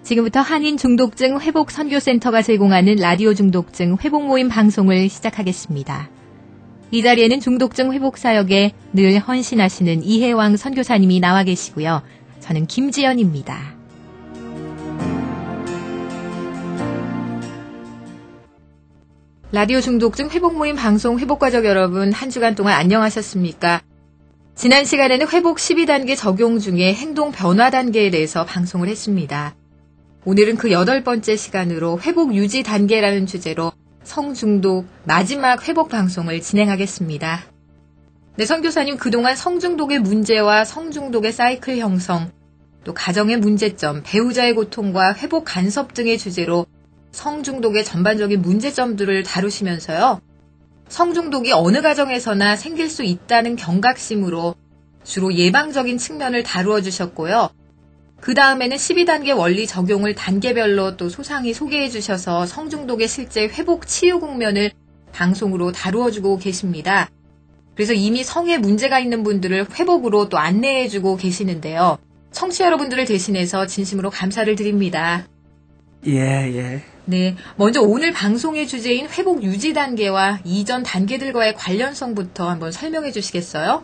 지금부터 한인중독증 회복선교센터가 제공하는 라디오 중독증 회복 모임 방송을 시작하겠습니다. 이 자리에는 중독증 회복 사역에 늘 헌신하시는 이혜왕 선교사님이 나와 계시고요. 저는 김지연입니다. 라디오 중독증 회복 모임 방송 회복가족 여러분, 한 주간 동안 안녕하셨습니까? 지난 시간에는 회복 12단계 적용 중에 행동 변화 단계에 대해서 방송을 했습니다. 오늘은 그 8번째 시간으로 회복 유지 단계라는 주제로 성중독 마지막 회복 방송을 진행하겠습니다. 네, 선교사님, 그동안 성중독의 문제와 성중독의 사이클 형성, 또 가정의 문제점, 배우자의 고통과 회복 간섭 등의 주제로 성중독의 전반적인 문제점들을 다루시면서요. 성중독이 어느 가정에서나 생길 수 있다는 경각심으로 주로 예방적인 측면을 다루어 주셨고요. 그 다음에는 12단계 원리 적용을 단계별로 또 소상히 소개해 주셔서 성중독의 실제 회복 치유 국면을 방송으로 다루어주고 계십니다. 그래서 이미 성에 문제가 있는 분들을 회복으로 또 안내해 주고 계시는데요. 청취자 여러분들을 대신해서 진심으로 감사를 드립니다. 예. 네, 먼저 오늘 방송의 주제인 회복 유지 단계와 이전 단계들과의 관련성부터 한번 설명해 주시겠어요?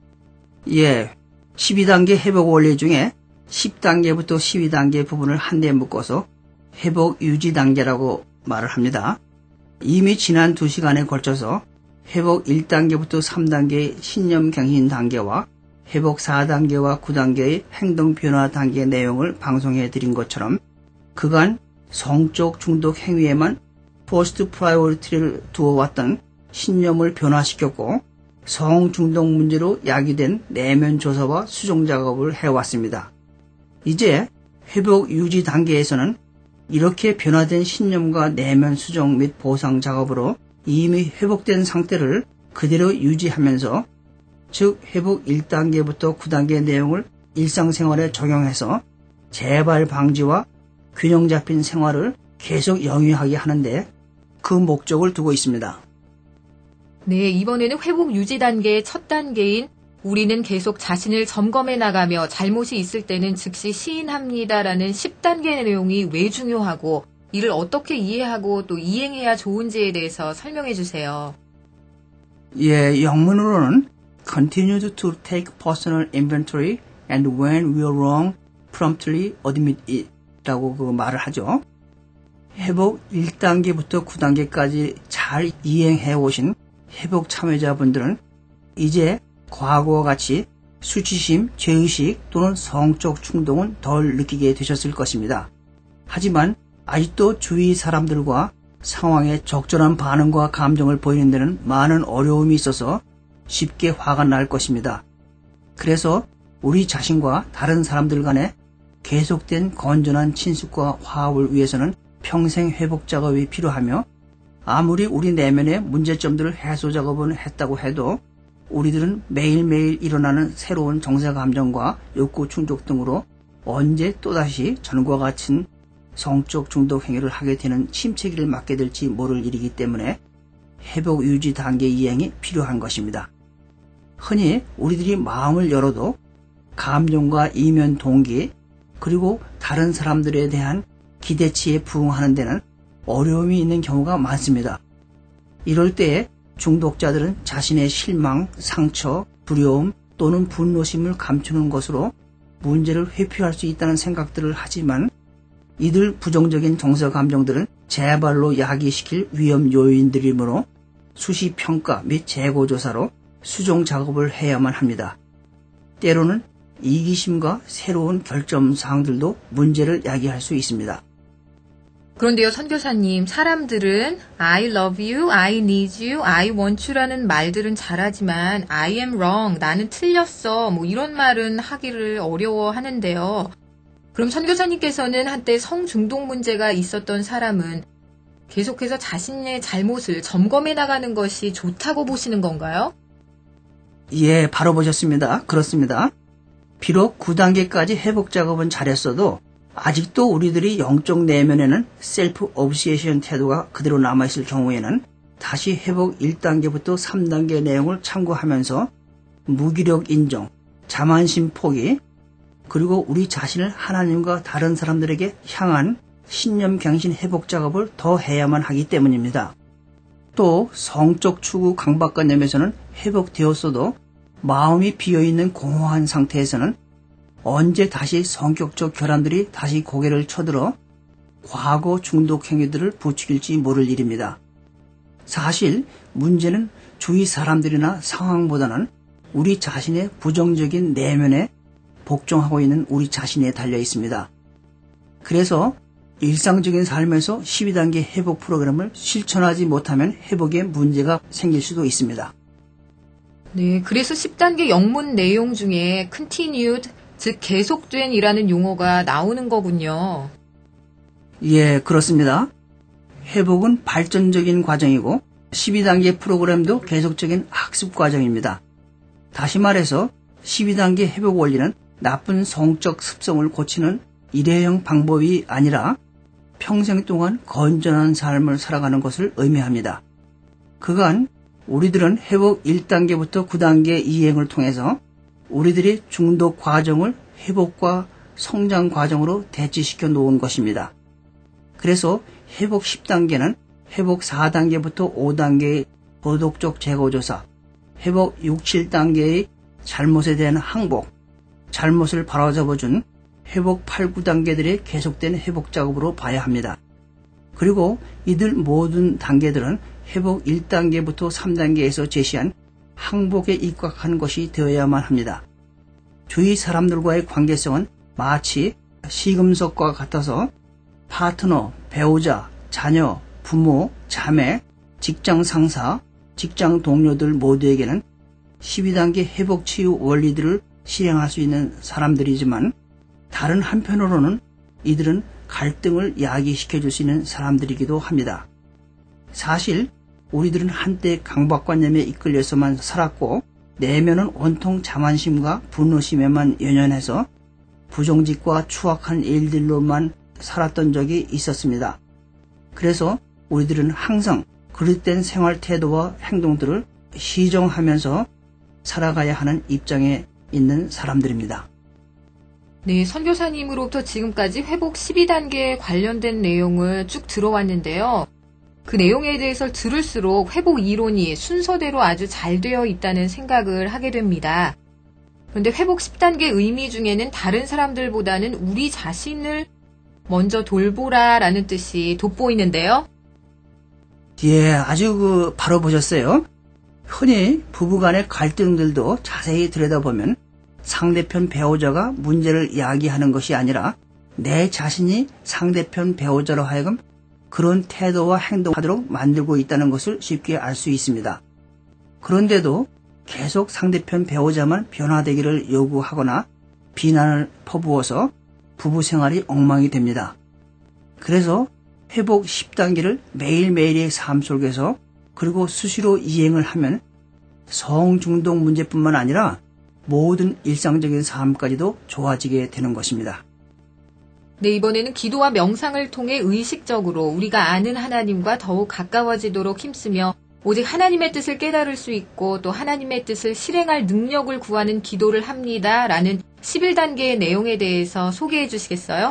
예, 12단계 회복 원리 중에 10단계부터 12단계 부분을 한데 묶어서 회복 유지 단계라고 말을 합니다. 이미 지난 2시간에 걸쳐서 회복 1단계부터 3단계의 신념 갱신 단계와 회복 4단계와 9단계의 행동 변화 단계 내용을 방송해 드린 것처럼 그간 성적 중독 행위에만 포스트 프라이오리티를 두어왔던 신념을 변화시켰고 성중독 문제로 야기된 내면 조사와 수정 작업을 해왔습니다. 이제 회복 유지 단계에서는 이렇게 변화된 신념과 내면 수정 및 보상 작업으로 이미 회복된 상태를 그대로 유지하면서, 즉 회복 1단계부터 9단계 내용을 일상생활에 적용해서 재발 방지와 균형 잡힌 생활을 계속 영위하게 하는데 그 목적을 두고 있습니다. 네, 이번에는 회복 유지 단계의 첫 단계인 우리는 계속 자신을 점검해 나가며 잘못이 있을 때는 즉시 시인합니다라는 10단계 내용이 왜 중요하고 이를 어떻게 이해하고 또 이행해야 좋은지에 대해서 설명해 주세요. 예, 영문으로는 Continue to take personal inventory and when we are wrong, promptly admit it 라고 그 말을 하죠. 회복 1단계부터 9단계까지 잘 이행해 오신 회복 참여자분들은 이제 과거와 같이 수치심, 죄의식 또는 성적 충동은 덜 느끼게 되셨을 것입니다. 하지만 아직도 주위 사람들과 상황에 적절한 반응과 감정을 보이는 데는 많은 어려움이 있어서 쉽게 화가 날 것입니다. 그래서 우리 자신과 다른 사람들 간에 계속된 건전한 친숙과 화합을 위해서는 평생 회복 작업이 필요하며, 아무리 우리 내면의 문제점들을 해소 작업을 했다고 해도 우리들은 매일매일 일어나는 새로운 정서 감정과 욕구 충족 등으로 언제 또다시 전과 같은 성적 중독 행위를 하게 되는 침체기를 맞게 될지 모를 일이기 때문에 회복 유지 단계 이행이 필요한 것입니다. 흔히 우리들이 마음을 열어도 감정과 이면 동기, 그리고 다른 사람들에 대한 기대치에 부응하는 데는 어려움이 있는 경우가 많습니다. 이럴 때에 중독자들은 자신의 실망, 상처, 두려움 또는 분노심을 감추는 것으로 문제를 회피할 수 있다는 생각들을 하지만, 이들 부정적인 정서 감정들은 재발로 야기시킬 위험 요인들이므로 수시 평가 및 재고 조사로 수정 작업을 해야만 합니다. 때로는 이기심과 새로운 결점 사항들도 문제를 야기할 수 있습니다. 그런데요, 선교사님, 사람들은 I love you, I need you, I want you라는 말들은 잘하지만 I am wrong, 나는 틀렸어, 이런 말은 하기를 어려워하는데요. 그럼 선교사님께서는 한때 성중독 문제가 있었던 사람은 계속해서 자신의 잘못을 점검해 나가는 것이 좋다고 보시는 건가요? 예, 바로 보셨습니다. 그렇습니다. 비록 9단계까지 회복 작업은 잘했어도 아직도 우리들이 영적 내면에는 셀프 obsession 태도가 그대로 남아있을 경우에는 다시 회복 1단계부터 3단계 내용을 참고하면서 무기력 인정, 자만심 포기, 그리고 우리 자신을 하나님과 다른 사람들에게 향한 신념 갱신 회복 작업을 더 해야만 하기 때문입니다. 또 성적 추구 강박관념에서는 회복되었어도 마음이 비어있는 공허한 상태에서는 언제 다시 성격적 결함들이 다시 고개를 쳐들어 과거 중독 행위들을 부추길지 모를 일입니다. 사실 문제는 주위 사람들이나 상황보다는 우리 자신의 부정적인 내면에 복종하고 있는 우리 자신에 달려 있습니다. 그래서 일상적인 삶에서 12단계 회복 프로그램을 실천하지 못하면 회복에 문제가 생길 수도 있습니다. 네, 그래서 10단계 영문 내용 중에 continued, 즉 계속된 이라는 용어가 나오는 거군요. 예, 그렇습니다. 회복은 발전적인 과정이고 12단계 프로그램도 계속적인 학습 과정입니다. 다시 말해서 12단계 회복 원리는 나쁜 성적 습성을 고치는 일회용 방법이 아니라 평생 동안 건전한 삶을 살아가는 것을 의미합니다. 그간 우리들은 회복 1단계부터 9단계 이행을 통해서 우리들의 중독 과정을 회복과 성장 과정으로 대치시켜 놓은 것입니다. 그래서 회복 10단계는 회복 4단계부터 5단계의 도덕적 재고조사, 회복 6, 7단계의 잘못에 대한 항복, 잘못을 바로잡아준 회복 8, 9단계들의 계속된 회복 작업으로 봐야 합니다. 그리고 이들 모든 단계들은 회복 1단계부터 3단계에서 제시한 항복에 입각한 것이 되어야만 합니다. 주위 사람들과의 관계성은 마치 시금석과 같아서 파트너, 배우자, 자녀, 부모, 자매, 직장 상사, 직장 동료들 모두에게는 12단계 회복 치유 원리들을 실행할 수 있는 사람들이지만 다른 한편으로는 이들은 갈등을 야기시켜줄 수 있는 사람들이기도 합니다. 사실 우리들은 한때 강박관념에 이끌려서만 살았고 내면은 온통 자만심과 분노심에만 연연해서 부정직과 추악한 일들로만 살았던 적이 있었습니다. 그래서 우리들은 항상 그릇된 생활 태도와 행동들을 시정하면서 살아가야 하는 입장에 있는 사람들입니다. 네, 선교사님으로부터 지금까지 회복 12단계에 관련된 내용을 쭉 들어왔는데요. 그 내용에 대해서 들을수록 회복 이론이 순서대로 아주 잘 되어 있다는 생각을 하게 됩니다. 그런데 회복 10단계 의미 중에는 다른 사람들보다는 우리 자신을 먼저 돌보라라는 뜻이 돋보이는데요. 예, 아주 바로 보셨어요. 흔히 부부간의 갈등들도 자세히 들여다보면 상대편 배우자가 문제를 이야기하는 것이 아니라 내 자신이 상대편 배우자로 하여금 그런 태도와 행동하도록 만들고 있다는 것을 쉽게 알 수 있습니다. 그런데도 계속 상대편 배우자만 변화되기를 요구하거나 비난을 퍼부어서 부부 생활이 엉망이 됩니다. 그래서 회복 10단계를 매일매일의 삶 속에서 그리고 수시로 이행을 하면 성중독 문제뿐만 아니라 모든 일상적인 삶까지도 좋아지게 되는 것입니다. 네, 이번에는 기도와 명상을 통해 의식적으로 우리가 아는 하나님과 더욱 가까워지도록 힘쓰며 오직 하나님의 뜻을 깨달을 수 있고 또 하나님의 뜻을 실행할 능력을 구하는 기도를 합니다라는 11단계의 내용에 대해서 소개해 주시겠어요?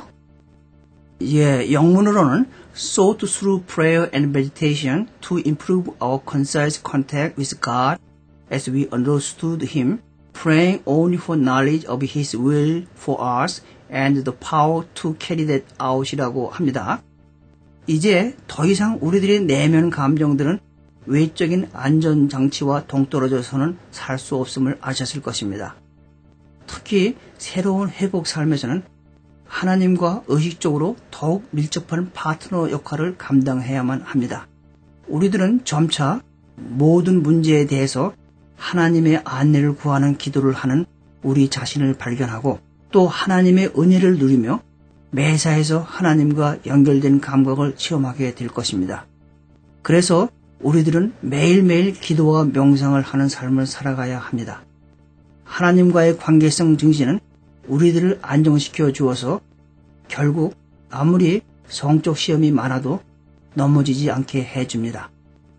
예, 영문으로는 sought through prayer and meditation to improve our concise contact with God as we understood Him, praying only for knowledge of His will for us and the power to carry that out이라고 합니다. 이제 더 이상 우리들의 내면 감정들은 외적인 안전장치와 동떨어져서는 살 수 없음을 아셨을 것입니다. 특히 새로운 회복 삶에서는 하나님과 의식적으로 더욱 밀접한 파트너 역할을 감당해야만 합니다. 우리들은 점차 모든 문제에 대해서 하나님의 안내를 구하는 기도를 하는 우리 자신을 발견하고 또 하나님의 은혜를 누리며 매사에서 하나님과 연결된 감각을 체험하게 될 것입니다. 그래서 우리들은 매일매일 기도와 명상을 하는 삶을 살아가야 합니다. 하나님과의 관계성 증진은 우리들을 안정시켜 주어서 결국 아무리 성적 시험이 많아도 넘어지지 않게 해줍니다.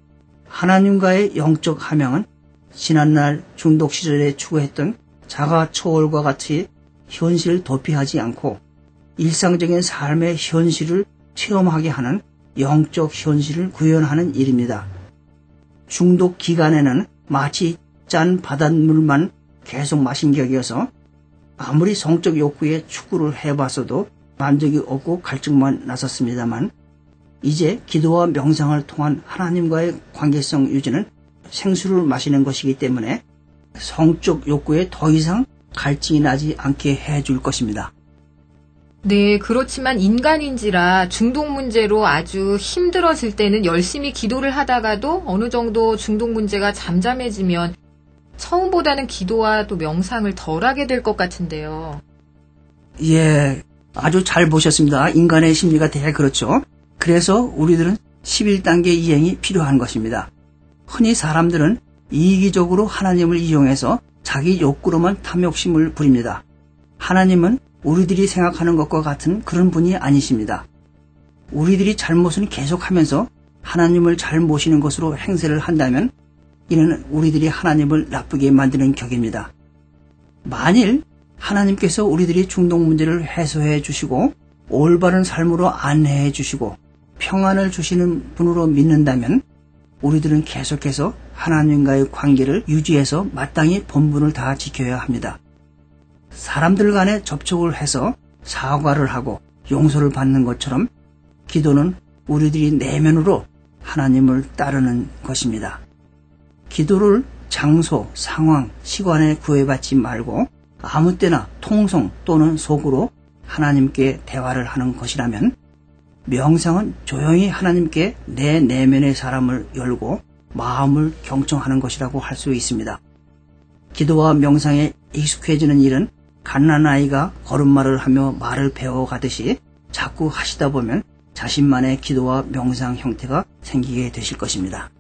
하나님과의 영적 함양은 지난날 중독 시절에 추구했던 자가 초월과 같이 현실을 도피하지 않고 일상적인 삶의 현실을 체험하게 하는 영적 현실을 구현하는 일입니다. 중독 기간에는 마치 짠 바닷물만 계속 마신 격이어서 아무리 성적 욕구에 추구를 해봤어도 만족이 없고 갈증만 났었습니다만 이제 기도와 명상을 통한 하나님과의 관계성 유지는 생수를 마시는 것이기 때문에 성적 욕구에 더 이상 갈증이 나지 않게 해줄 것입니다. 네, 그렇지만 인간인지라 중독 문제로 아주 힘들어질 때는 열심히 기도를 하다가도 어느 정도 중독 문제가 잠잠해지면 처음보다는 기도와 또 명상을 덜 하게 될 것 같은데요. 예, 아주 잘 보셨습니다. 인간의 심리가 되게 그렇죠. 그래서 우리들은 11단계 이행이 필요한 것입니다. 흔히 사람들은 이기적으로 하나님을 이용해서 자기 욕구로만 탐욕심을 부립니다. 하나님은 우리들이 생각하는 것과 같은 그런 분이 아니십니다. 우리들이 잘못은 계속하면서 하나님을 잘 모시는 것으로 행세를 한다면 이는 우리들이 하나님을 나쁘게 만드는 격입니다. 만일 하나님께서 우리들이 중독 문제를 해소해 주시고 올바른 삶으로 안내해 주시고 평안을 주시는 분으로 믿는다면 우리들은 계속해서 하나님과의 관계를 유지해서 마땅히 본분을 다 지켜야 합니다. 사람들 간에 접촉을 해서 사과를 하고 용서를 받는 것처럼 기도는 우리들이 내면으로 하나님을 따르는 것입니다. 기도를 장소, 상황, 시간에 구애받지 말고 아무 때나 통성 또는 속으로 하나님께 대화를 하는 것이라면 명상은 조용히 하나님께 내 내면의 사람을 열고 마음을 경청하는 것이라고 할 수 있습니다. 기도와 명상에 익숙해지는 일은 갓난아이가 걸음마를 하며 말을 배워가듯이 자꾸 하시다 보면 자신만의 기도와 명상 형태가 생기게 되실 것입니다.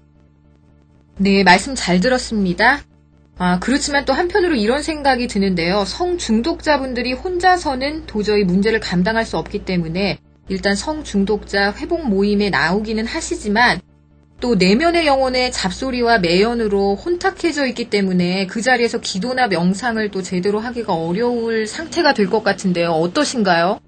네, 말씀 잘 들었습니다. 그렇지만 또 한편으로 이런 생각이 드는데요. 성중독자분들이 혼자서는 도저히 문제를 감당할 수 없기 때문에 일단 성중독자 회복 모임에 나오기는 하시지만 또 내면의 영혼의 잡소리와 매연으로 혼탁해져 있기 때문에 그 자리에서 기도나 명상을 또 제대로 하기가 어려울 상태가 될 것 같은데요. 어떠신가요?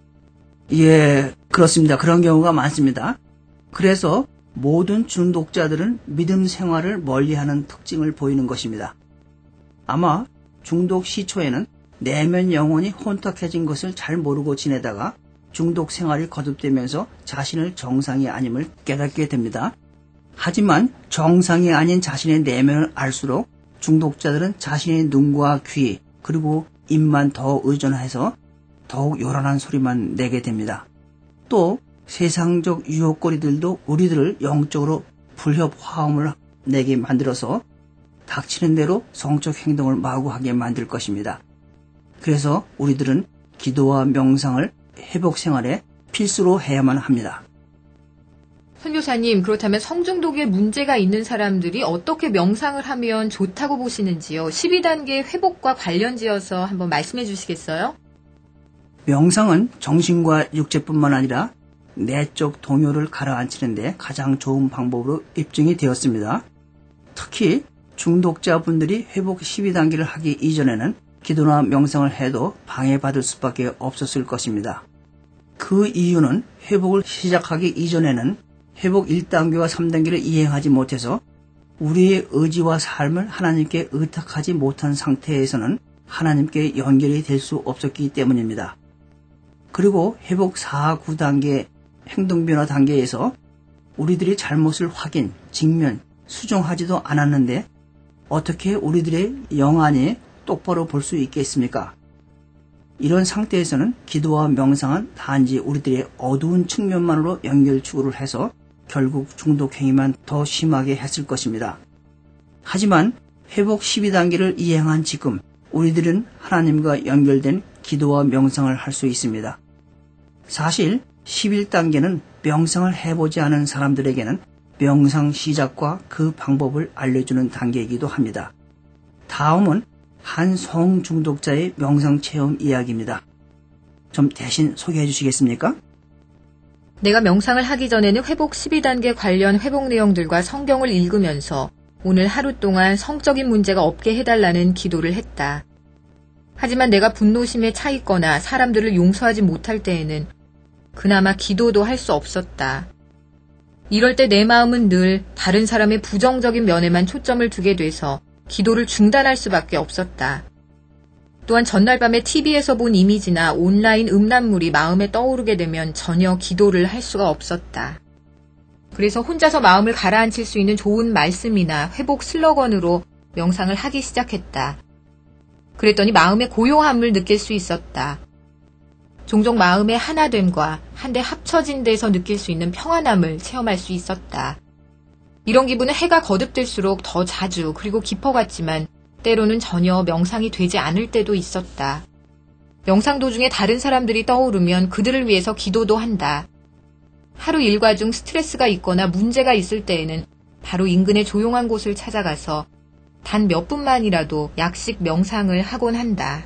예, 그렇습니다. 그런 경우가 많습니다. 그래서 모든 중독자들은 믿음 생활을 멀리하는 특징을 보이는 것입니다. 아마 중독 시초에는 내면 영혼이 혼탁해진 것을 잘 모르고 지내다가 중독 생활이 거듭되면서 자신을 정상이 아님을 깨닫게 됩니다. 하지만 정상이 아닌 자신의 내면을 알수록 중독자들은 자신의 눈과 귀 그리고 입만 더 의존해서 더욱 요란한 소리만 내게 됩니다. 또 세상적 유혹거리들도 우리들을 영적으로 불협화음을 내게 만들어서 닥치는 대로 성적 행동을 마구하게 만들 것입니다. 그래서 우리들은 기도와 명상을 회복 생활에 필수로 해야만 합니다. 선교사님, 그렇다면 성중독에 문제가 있는 사람들이 어떻게 명상을 하면 좋다고 보시는지요? 12단계 회복과 관련지어서 한번 말씀해 주시겠어요? 명상은 정신과 육체뿐만 아니라 내적 동요를 가라앉히는데 가장 좋은 방법으로 입증이 되었습니다. 특히 중독자분들이 회복 12단계를 하기 이전에는 기도나 명상을 해도 방해받을 수밖에 없었을 것입니다. 그 이유는 회복을 시작하기 이전에는 회복 1단계와 3단계를 이행하지 못해서 우리의 의지와 삶을 하나님께 의탁하지 못한 상태에서는 하나님께 연결이 될 수 없었기 때문입니다. 그리고 회복 4, 9단계 행동변화 단계에서 우리들이 잘못을 확인, 직면, 수정하지도 않았는데 어떻게 우리들의 영안이 똑바로 볼 수 있겠습니까? 이런 상태에서는 기도와 명상은 단지 우리들의 어두운 측면만으로 연결 추구를 해서 결국 중독 행위만 더 심하게 했을 것입니다. 하지만 회복 12단계를 이행한 지금 우리들은 하나님과 연결된 기도와 명상을 할 수 있습니다. 사실 11단계는 명상을 해보지 않은 사람들에게는 명상 시작과 그 방법을 알려주는 단계이기도 합니다. 다음은 한 성중독자의 명상 체험 이야기입니다. 좀 대신 소개해 주시겠습니까? 내가 명상을 하기 전에는 회복 12단계 관련 회복 내용들과 성경을 읽으면서 오늘 하루 동안 성적인 문제가 없게 해달라는 기도를 했다. 하지만 내가 분노심에 차 있거나 사람들을 용서하지 못할 때에는 그나마 기도도 할 수 없었다. 이럴 때 내 마음은 늘 다른 사람의 부정적인 면에만 초점을 두게 돼서 기도를 중단할 수밖에 없었다. 또한 전날 밤에 TV에서 본 이미지나 온라인 음란물이 마음에 떠오르게 되면 전혀 기도를 할 수가 없었다. 그래서 혼자서 마음을 가라앉힐 수 있는 좋은 말씀이나 회복 슬로건으로 명상을 하기 시작했다. 그랬더니 마음의 고요함을 느낄 수 있었다. 종종 마음의 하나됨과 한데 합쳐진 데서 느낄 수 있는 평안함을 체험할 수 있었다. 이런 기분은 해가 거듭될수록 더 자주 그리고 깊어갔지만 때로는 전혀 명상이 되지 않을 때도 있었다. 명상 도중에 다른 사람들이 떠오르면 그들을 위해서 기도도 한다. 하루 일과 중 스트레스가 있거나 문제가 있을 때에는 바로 인근의 조용한 곳을 찾아가서 단 몇 분만이라도 약식 명상을 하곤 한다.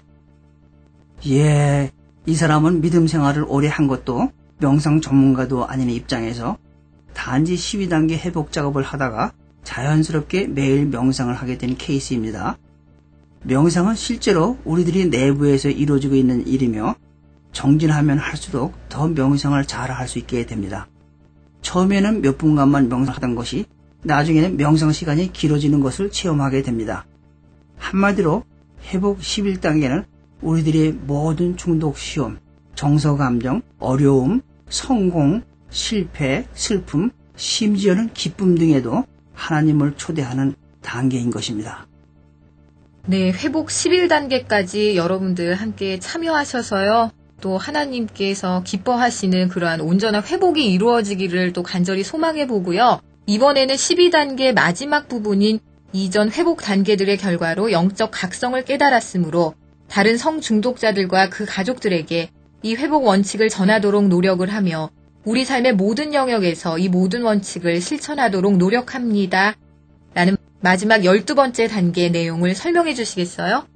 예, 이 사람은 믿음 생활을 오래 한 것도 명상 전문가도 아닌 입장에서 단지 12단계 회복 작업을 하다가 자연스럽게 매일 명상을 하게 된 케이스입니다. 명상은 실제로 우리들이 내부에서 이루어지고 있는 일이며 정진하면 할수록 더 명상을 잘 할 수 있게 됩니다. 처음에는 몇 분간만 명상하던 것이 나중에는 명상 시간이 길어지는 것을 체험하게 됩니다. 한마디로 회복 11단계는 우리들의 모든 중독 시험, 정서 감정, 어려움, 성공, 실패, 슬픔, 심지어는 기쁨 등에도 하나님을 초대하는 단계인 것입니다. 네, 회복 11단계까지 여러분들 함께 참여하셔서요. 또 하나님께서 기뻐하시는 그러한 온전한 회복이 이루어지기를 또 간절히 소망해 보고요. 이번에는 12단계 마지막 부분인 이전 회복 단계들의 결과로 영적 각성을 깨달았으므로 다른 성중독자들과 그 가족들에게 이 회복 원칙을 전하도록 노력을 하며 우리 삶의 모든 영역에서 이 모든 원칙을 실천하도록 노력합니다. 라는 마지막 12번째 단계의 내용을 설명해 주시겠어요?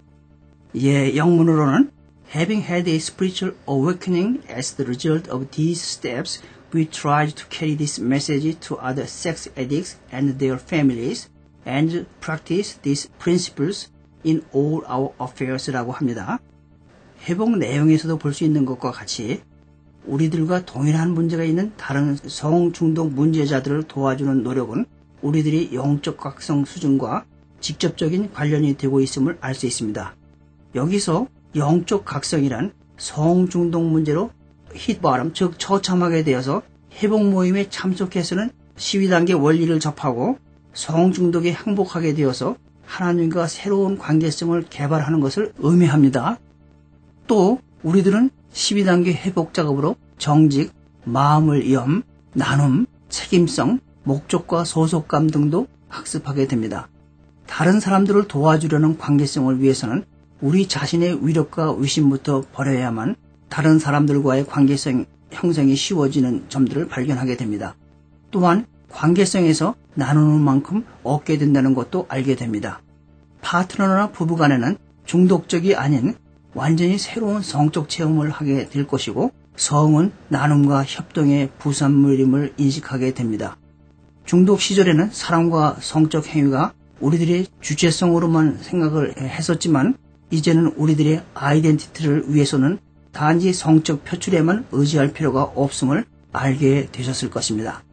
예, 영문으로는 Having had a spiritual awakening as the result of these steps, we tried to carry this message to other sex addicts and their families and practice these principles in all our affairs라고 합니다. 회복 내용에서도 볼 수 있는 것과 같이 우리들과 동일한 문제가 있는 다른 성중독 문제자들을 도와주는 노력은 우리들이 영적 각성 수준과 직접적인 관련이 되고 있음을 알 수 있습니다. 여기서 영적 각성이란 성중독 문제로 hitbottom, 즉 처참하게 되어서 회복 모임에 참석해서는 12단계 원리를 접하고 성중독에 항복하게 되어서 하나님과 새로운 관계성을 개발하는 것을 의미합니다. 또 우리들은 12단계 회복 작업으로 정직, 마음을 염, 나눔, 책임성, 목적과 소속감 등도 학습하게 됩니다. 다른 사람들을 도와주려는 관계성을 위해서는 우리 자신의 위력과 위심부터 버려야만 다른 사람들과의 관계성 형성이 쉬워지는 점들을 발견하게 됩니다. 또한 관계성에서 나누는 만큼 얻게 된다는 것도 알게 됩니다. 파트너나 부부간에는 중독적이 아닌 완전히 새로운 성적 체험을 하게 될 것이고 성은 나눔과 협동의 부산물임을 인식하게 됩니다. 중독 시절에는 사랑과 성적 행위가 우리들의 주체성으로만 생각을 했었지만 이제는 우리들의 아이덴티티를 위해서는 단지 성적 표출에만 의지할 필요가 없음을 알게 되셨을 것입니다.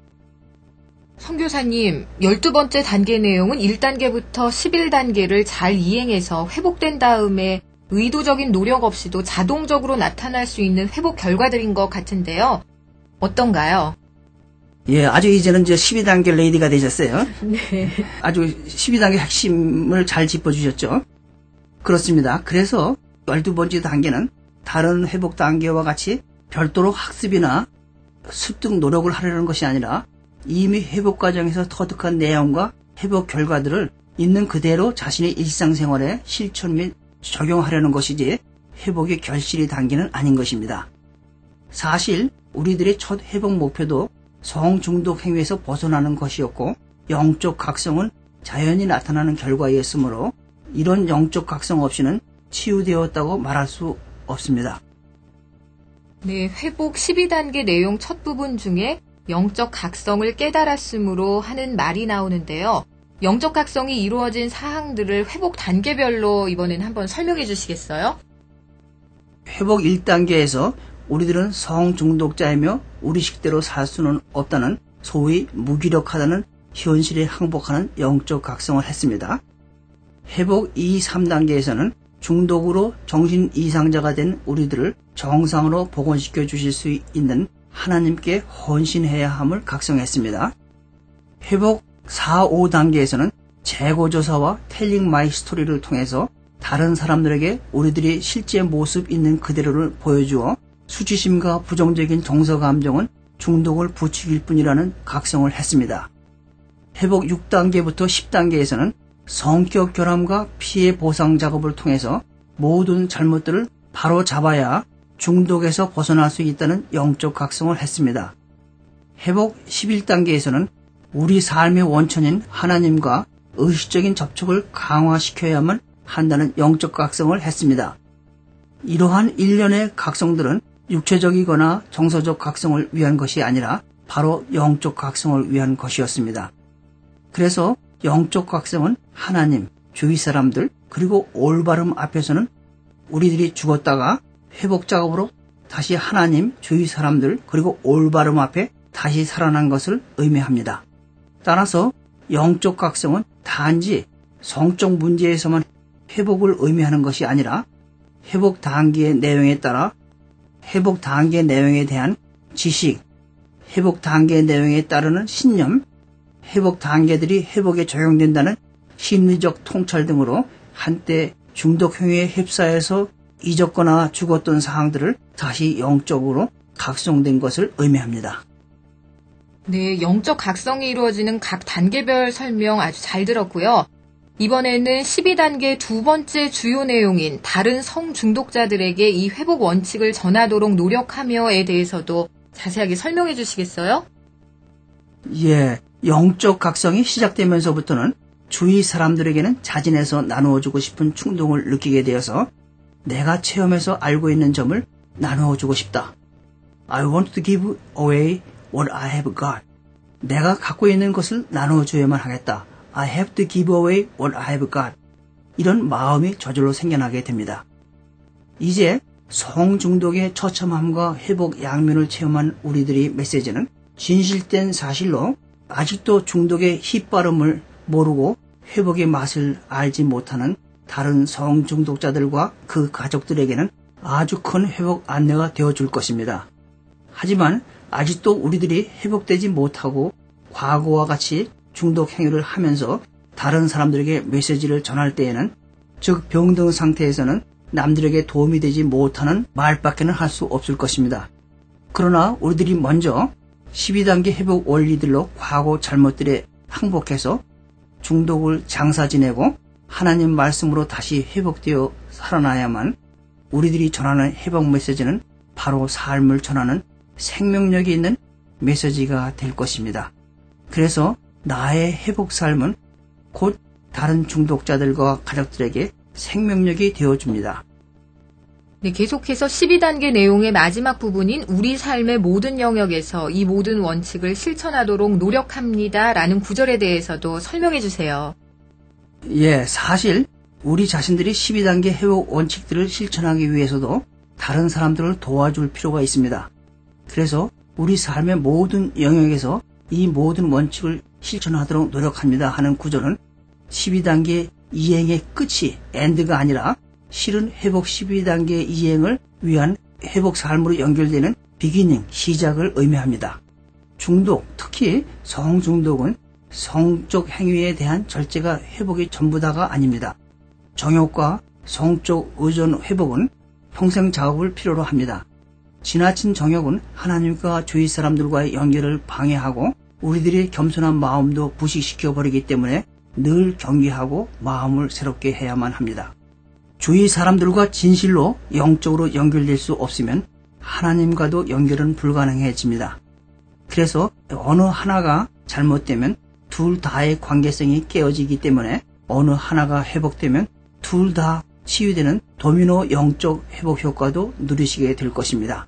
선교사님, 12번째 단계 내용은 1단계부터 11단계를 잘 이행해서 회복된 다음에 의도적인 노력 없이도 자동적으로 나타날 수 있는 회복 결과들인 것 같은데요. 어떤가요? 예, 아주 이제는 이제 12단계 레이디가 되셨어요. 네. 아주 12단계 핵심을 잘 짚어주셨죠. 그렇습니다. 그래서 12번째 단계는 다른 회복 단계와 같이 별도로 학습이나 습득 노력을 하려는 것이 아니라 이미 회복 과정에서 터득한 내용과 회복 결과들을 있는 그대로 자신의 일상생활에 실천 및 적용하려는 것이지 회복의 결실이 단계는 아닌 것입니다. 사실 우리들의 첫 회복 목표도 성중독 행위에서 벗어나는 것이었고 영적 각성은 자연히 나타나는 결과였으므로 이런 영적 각성 없이는 치유되었다고 말할 수 없습니다. 네, 회복 12단계 내용 첫 부분 중에 영적 각성을 깨달았으므로 하는 말이 나오는데요. 영적 각성이 이루어진 사항들을 회복 단계별로 이번엔 한번 설명해 주시겠어요? 회복 1단계에서 우리들은 성중독자이며 우리 식대로 살 수는 없다는 소위 무기력하다는 현실에 항복하는 영적 각성을 했습니다. 회복 2, 3단계에서는 중독으로 정신 이상자가 된 우리들을 정상으로 복원시켜 주실 수 있는 하나님께 헌신해야 함을 각성했습니다. 회복 4, 5단계에서는 재고조사와 텔링 마이 스토리를 통해서 다른 사람들에게 우리들이 실제 모습 있는 그대로를 보여주어 수치심과 부정적인 정서 감정은 중독을 부추길 뿐이라는 각성을 했습니다. 회복 6단계부터 10단계에서는 성격 결함과 피해 보상 작업을 통해서 모든 잘못들을 바로 잡아야 중독에서 벗어날 수 있다는 영적 각성을 했습니다. 회복 11단계에서는 우리 삶의 원천인 하나님과 의식적인 접촉을 강화시켜야만 한다는 영적 각성을 했습니다. 이러한 일련의 각성들은 육체적이거나 정서적 각성을 위한 것이 아니라 바로 영적 각성을 위한 것이었습니다. 그래서 영적 각성은 하나님, 주위 사람들, 그리고 올바름 앞에서는 우리들이 죽었다가 회복 작업으로 다시 하나님, 주위 사람들, 그리고 올바름 앞에 다시 살아난 것을 의미합니다. 따라서 영적 각성은 단지 성적 문제에서만 회복을 의미하는 것이 아니라 회복 단계의 내용에 따라 회복 단계 내용에 대한 지식, 회복 단계 내용에 따르는 신념, 회복 단계들이 회복에 적용된다는 심리적 통찰 등으로 한때 중독 행위에 휩싸여서 잊었거나 죽었던 사항들을 다시 영적으로 각성된 것을 의미합니다. 네, 영적 각성이 이루어지는 각 단계별 설명 아주 잘 들었고요. 이번에는 12단계 두 번째 주요 내용인 다른 성중독자들에게 이 회복 원칙을 전하도록 노력하며에 대해서도 자세하게 설명해 주시겠어요? 예, 영적 각성이 시작되면서부터는 주위 사람들에게는 자진해서 나누어주고 싶은 충동을 느끼게 되어서 내가 체험해서 알고 있는 점을 나누어주고 싶다. I want to give away what I have got. 내가 갖고 있는 것을 나누어줘야만 하겠다. I have to give away what I have got. 이런 마음이 저절로 생겨나게 됩니다. 이제 성중독의 처참함과 회복 양면을 체험한 우리들의 메시지는 진실된 사실로 아직도 중독의 휘빠름을 모르고 회복의 맛을 알지 못하는 다른 성중독자들과 그 가족들에게는 아주 큰 회복 안내가 되어줄 것입니다. 하지만 아직도 우리들이 회복되지 못하고 과거와 같이 중독 행위를 하면서 다른 사람들에게 메시지를 전할 때에는, 즉 병든 상태에서는 남들에게 도움이 되지 못하는 말밖에는 할 수 없을 것입니다. 그러나 우리들이 먼저 12단계 회복 원리들로 과거 잘못들에 항복해서 중독을 장사 지내고 하나님 말씀으로 다시 회복되어 살아나야만 우리들이 전하는 회복 메시지는 바로 삶을 전하는 생명력이 있는 메시지가 될 것입니다. 그래서 나의 회복 삶은 곧 다른 중독자들과 가족들에게 생명력이 되어줍니다. 네, 계속해서 12단계 내용의 마지막 부분인 우리 삶의 모든 영역에서 이 모든 원칙을 실천하도록 노력합니다. 라는 구절에 대해서도 설명해 주세요. 예, 사실 우리 자신들이 12단계 회복 원칙들을 실천하기 위해서도 다른 사람들을 도와줄 필요가 있습니다. 그래서 우리 삶의 모든 영역에서 이 모든 원칙을 실천하도록 노력합니다 하는 구절은 12단계 이행의 끝이 엔드가 아니라 실은 회복 12단계 이행을 위한 회복 삶으로 연결되는 비기닝, 시작을 의미합니다. 중독, 특히 성중독은 성적 행위에 대한 절제가 회복이 전부다가 아닙니다. 정욕과 성적 의존 회복은 평생 작업을 필요로 합니다. 지나친 정욕은 하나님과 주위 사람들과의 연결을 방해하고 우리들의 겸손한 마음도 부식시켜버리기 때문에 늘 경계하고 마음을 새롭게 해야만 합니다. 주위 사람들과 진실로 영적으로 연결될 수 없으면 하나님과도 연결은 불가능해집니다. 그래서 어느 하나가 잘못되면 둘 다의 관계성이 깨어지기 때문에 어느 하나가 회복되면 둘 다 치유되는 도미노 영적 회복 효과도 누리시게 될 것입니다.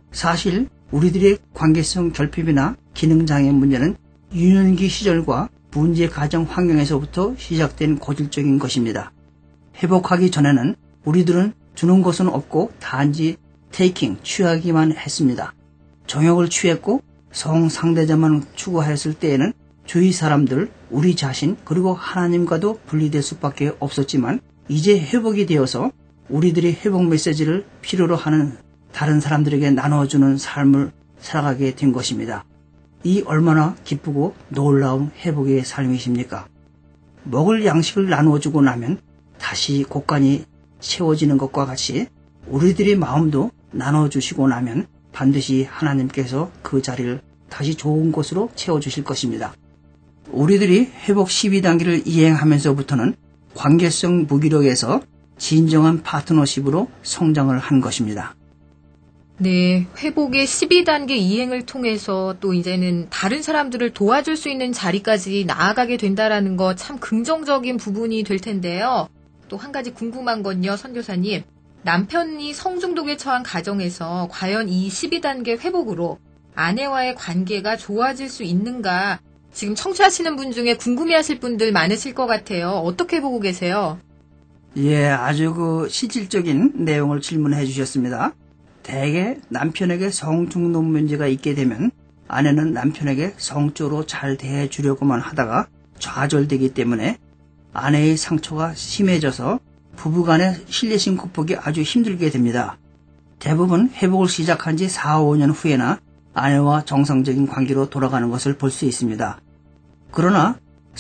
사실 우리들의 관계성 결핍이나 기능장애 문제는 유년기 시절과 문제 가정 환경에서부터 시작된 고질적인 것입니다. 회복하기 전에는 우리들은 주는 것은 없고 단지 취하기만 했습니다. 정욕을 취했고 성상대자만 추구하였을 때에는 주위 사람들, 우리 자신, 그리고 하나님과도 분리될 수밖에 없었지만 이제 회복이 되어서 우리들이 회복 메시지를 필요로 하는 다른 사람들에게 나눠주는 삶을 살아가게 된 것입니다. 이 얼마나 기쁘고 놀라운 회복의 삶이십니까? 먹을 양식을 나누어주고 나면 다시 곳간이 채워지는 것과 같이 우리들의 마음도 나눠주시고 나면 반드시 하나님께서 그 자리를 다시 좋은 곳으로 채워주실 것입니다. 우리들이 회복 12단계를 이행하면서부터는 관계성 무기력에서 진정한 파트너십으로 성장을 한 것입니다. 네, 회복의 12단계 이행을 통해서 또 이제는 다른 사람들을 도와줄 수 있는 자리까지 나아가게 된다라는 거 참 긍정적인 부분이 될 텐데요. 또 한 가지 궁금한 건요, 선교사님. 남편이 성중독에 처한 가정에서 과연 이 12단계 회복으로 아내와의 관계가 좋아질 수 있는가? 지금 청취하시는 분 중에 궁금해하실 분들 많으실 것 같아요. 어떻게 보고 계세요? 예, 아주 실질적인 내용을 질문해 주셨습니다. 대개 남편에게 성중독 문제가 있게 되면 아내는 남편에게 성적으로 잘 대해주려고만 하다가 좌절되기 때문에 아내의 상처가 심해져서 부부간의 신뢰심 극복이 아주 힘들게 됩니다. 대부분 회복을 시작한 지 4, 5년 후에나 아내와 정상적인 관계로 돌아가는 것을 볼 수 있습니다. 그러나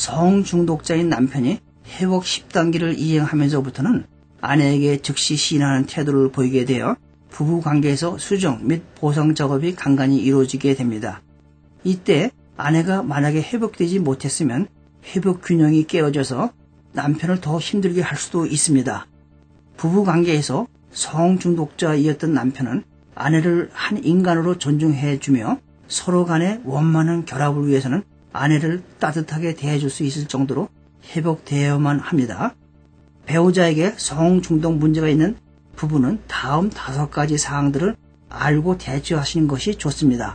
성중독자인 남편이 회복 10단계를 이행하면서부터는 아내에게 즉시 시인하는 태도를 보이게 되어 부부관계에서 수정 및 보상 작업이 간간히 이루어지게 됩니다. 이때 아내가 만약에 회복되지 못했으면 회복 균형이 깨어져서 남편을 더 힘들게 할 수도 있습니다. 부부관계에서 성중독자이었던 남편은 아내를 한 인간으로 존중해주며 서로 간의 원만한 결합을 위해서는 아내를 따뜻하게 대해줄 수 있을 정도로 회복되어야만 합니다. 배우자에게 성중독 문제가 있는 부부는 다음 5가지 사항들을 알고 대처하시는 것이 좋습니다.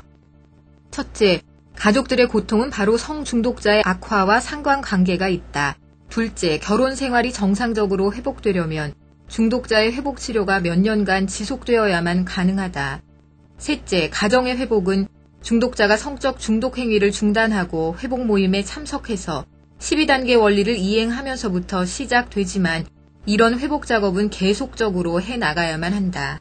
첫째, 가족들의 고통은 바로 성중독자의 악화와 상관관계가 있다. 둘째, 결혼 생활이 정상적으로 회복되려면 중독자의 회복 치료가 몇 년간 지속되어야만 가능하다. 셋째, 가정의 회복은 중독자가 성적 중독 행위를 중단하고 회복 모임에 참석해서 12단계 원리를 이행하면서부터 시작되지만 이런 회복 작업은 계속적으로 해나가야만 한다.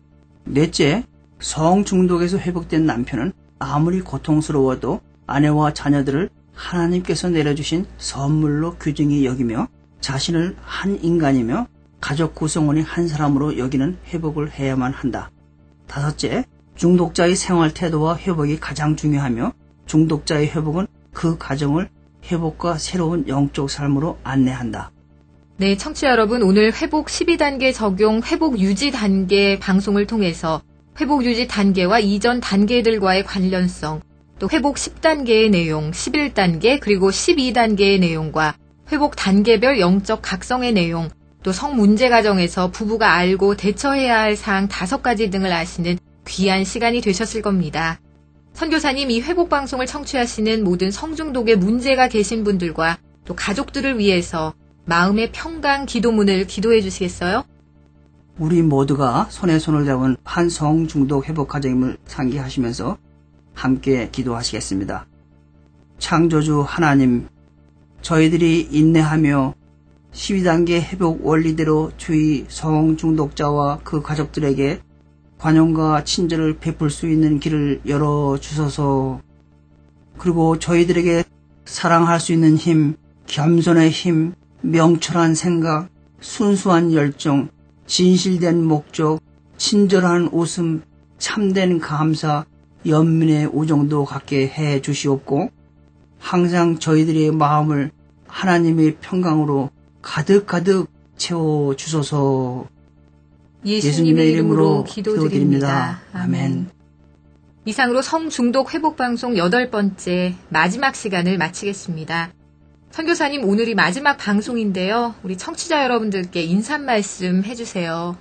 넷째, 성중독에서 회복된 남편은 아무리 고통스러워도 아내와 자녀들을 하나님께서 내려주신 선물로 귀중히 여기며 자신을 한 인간이며 가족 구성원이 한 사람으로 여기는 회복을 해야만 한다. 다섯째, 중독자의 생활 태도와 회복이 가장 중요하며 중독자의 회복은 그 가정을 회복과 새로운 영적 삶으로 안내한다. 네, 청취자 여러분, 오늘 회복 12단계 적용 회복 유지 단계 방송을 통해서 회복 유지 단계와 이전 단계들과의 관련성, 또 회복 10단계의 내용, 11단계 그리고 12단계의 내용과 회복 단계별 영적 각성의 내용, 또 성문제 과정에서 부부가 알고 대처해야 할 사항 5가지 등을 아시는 귀한 시간이 되셨을 겁니다. 선교사님, 이 회복 방송을 청취하시는 모든 성중독에 문제가 계신 분들과 또 가족들을 위해서 마음의 평강 기도문을 기도해 주시겠어요? 우리 모두가 손에 손을 잡은 한 성중독 회복 과정임을 상기하시면서 함께 기도하시겠습니다. 창조주 하나님, 저희들이 인내하며 12단계 회복 원리대로 주의 성중독자와 그 가족들에게 관용과 친절을 베풀 수 있는 길을 열어주소서. 그리고 저희들에게 사랑할 수 있는 힘, 겸손의 힘, 명철한 생각, 순수한 열정, 진실된 목적, 친절한 웃음, 참된 감사, 연민의 우정도 갖게 해 주시옵고 항상 저희들의 마음을 하나님의 평강으로 가득가득 채워주소서. 예수님의 이름으로 기도드립니다. 아멘. 이상으로 성중독 회복 방송 8번째 마지막 시간을 마치겠습니다. 선교사님, 오늘이 마지막 방송인데요. 우리 청취자 여러분들께 인사 말씀 해주세요.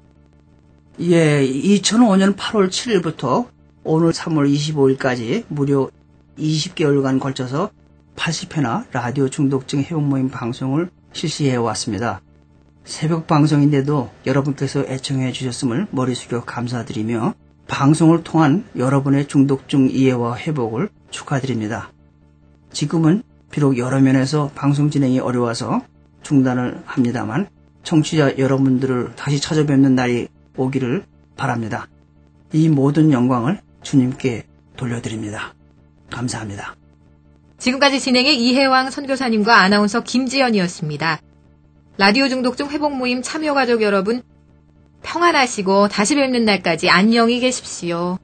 예, 2005년 8월 7일부터 오늘 3월 25일까지 무려 20개월간 걸쳐서 80회나 라디오 중독증 회복 모임 방송을 실시해 왔습니다. 새벽 방송인데도 여러분께서 애청해 주셨음을 머리 숙여 감사드리며 방송을 통한 여러분의 중독증 이해와 회복을 축하드립니다. 지금은 비록 여러 면에서 방송 진행이 어려워서 중단을 합니다만 청취자 여러분들을 다시 찾아뵙는 날이 오기를 바랍니다. 이 모든 영광을 주님께 돌려드립니다. 감사합니다. 지금까지 진행의 이혜왕 선교사님과 아나운서 김지연이었습니다. 라디오 중독증 회복 모임 참여 가족 여러분, 평안하시고 다시 뵙는 날까지 안녕히 계십시오.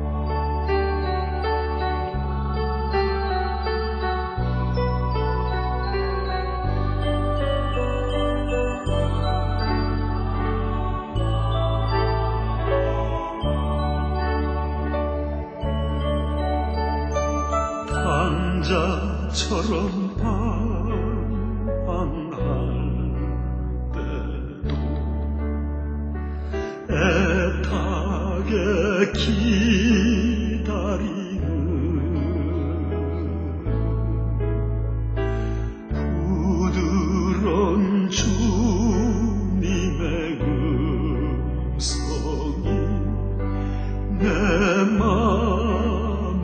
단자처럼 방황할 때도 애타게 기다리는 부드러운 주님의 음성이 내 마음을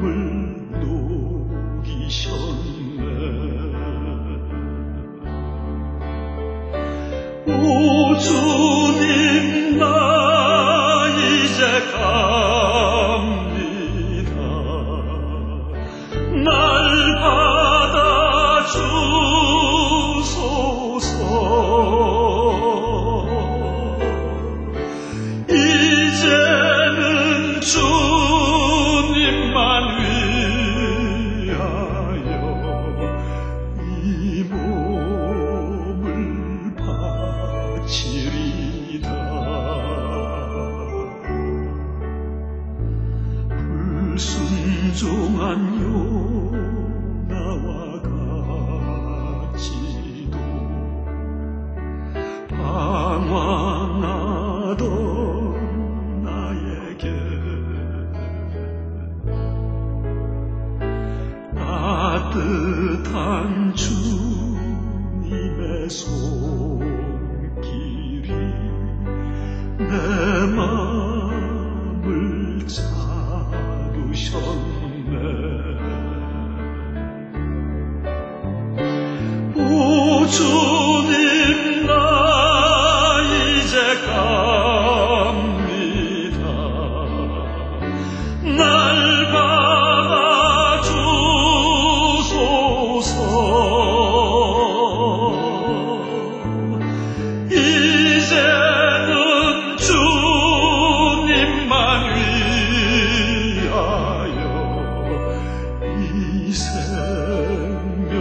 녹이셨네. 오 주님, 나 이제 갑니다. 날 받아주소서. 이제는 주님만 위하여 이 몸을 바치리다. 불순종한 요나와 같이도 방황하던 나에게 따뜻한 주님의 손길이 내 마음을 잡으셨네. 오 주님, 나 이제 갑니다. 날 받아주소서. 이제는 주님만 위하여 이 생명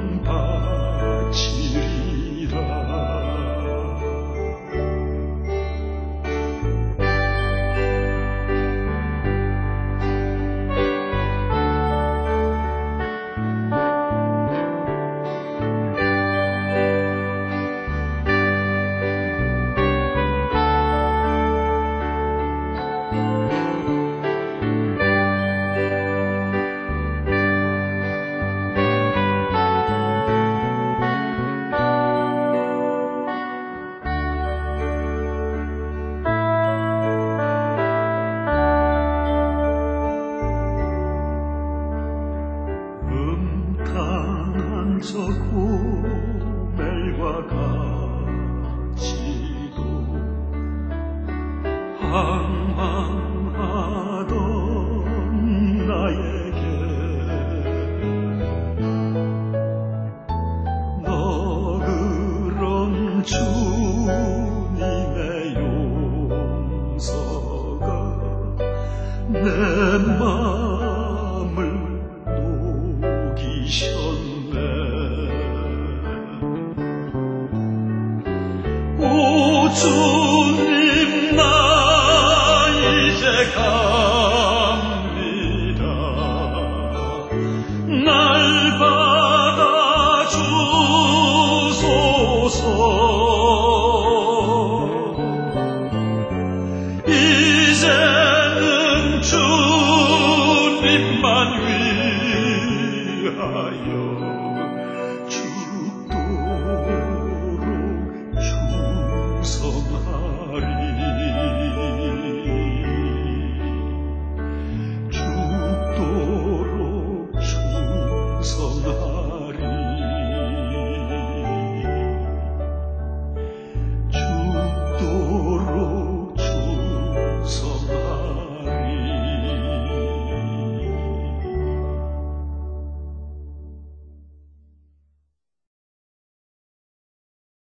바치리라. 음탕한 저 고멜과 같이도 방황하던 나에게 너그런 주님의 용서가 내 마음을 녹이셨네. 오 주님, 나 이제 갑니다. 날 받아주소서. 이제는 주님만 위하여